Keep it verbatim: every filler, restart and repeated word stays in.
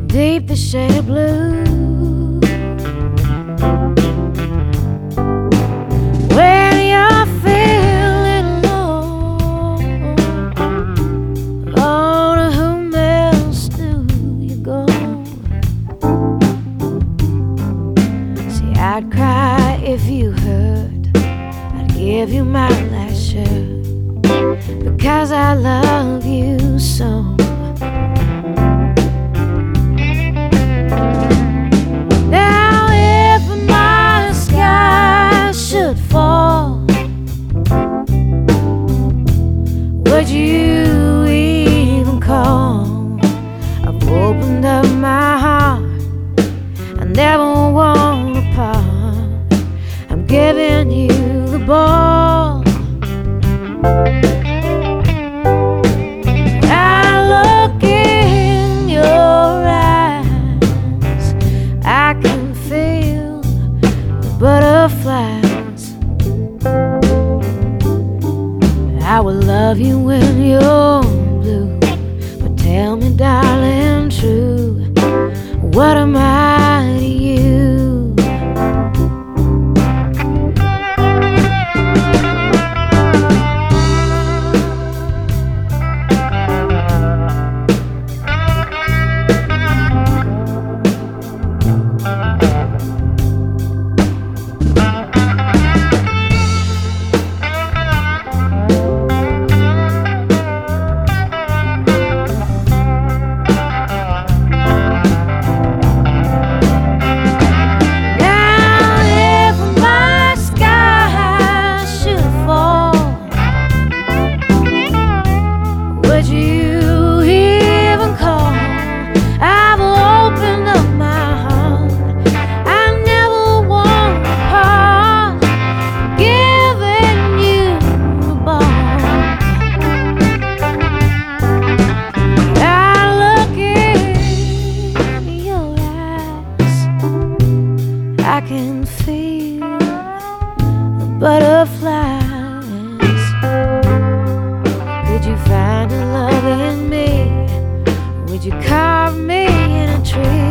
deep the shade of blue. When you're feeling low, oh, to whom else do you go? See, I'd cry if you hurt, I'd give you my last shirt, because I love you so. Now if my sky should fall, would you even call? I've opened up my heart, I never want to part. I'm giving you the ball. I look in your eyes, I can feel the butterflies. I will love you when you're blue, but tell me, darling, true, what am I to you? Would you even call? I've opened up my heart, I never want to part. Giving you the ball. I look in your eyes, I can feel the butterflies. Could you find a love in me? Would you carve me in a tree?